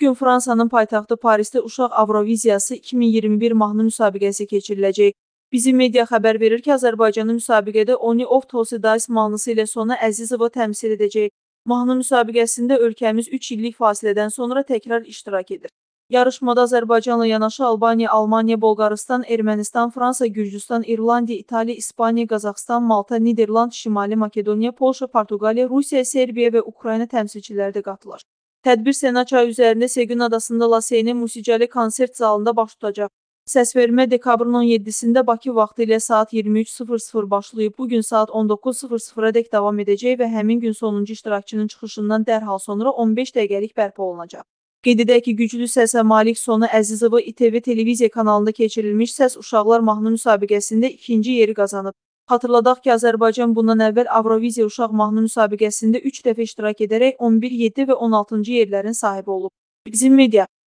Bugün Fransanın paytaxtı Parisdə Uşaq Avroviziyası 2021 mahnı müsabiqəsi keçiriləcək. Bizim media xəbər verir ki, Azərbaycanı müsabiqədə Oni of Tosidais mahnısı ilə Sona Əzizova təmsil edəcək. Mahnı müsabiqəsində ölkəmiz 3 illik fasilədən sonra təkrar iştirak edir. Yarışmada Azərbaycanla yanaşı Albaniya, Almaniya, Bolqarıstan, Ermənistan, Fransa, Gürcüstan, İrlandiya, İtaliya, İspaniya, Qazaxıstan, Malta, Niderland, Şimali Makedoniya, Polşa, Portuqaliya, Rusiya, Serbiya və Ukrayna təmsilçiləri də qatılır. Tədbir Sena çayı üzərində Segün adasında Laseyni Musicalı konsert zalında baş tutacaq. Səsvermə dekabrın 17-sində Bakı vaxtı ilə saat 23:00 başlayıb, bugün saat 19:00-a dək davam edəcək və həmin gün sonuncu iştirakçının çıxışından dərhal sonra 15 dəqiqəlik bərpa olunacaq. Qeyd edək ki, güclü səsə malik Sona Əzizova İTV televiziya kanalında keçirilmiş Səs Uşaqlar mahnı müsabiqəsində ikinci yeri qazanıb. Xatırladaq ki, Azərbaycan bundan əvvəl Avroviziya uşaq mahnı müsabiqəsində 3 dəfə iştirak edərək 11, 7 və 16-cı yerlərin sahibi olub. Bizim media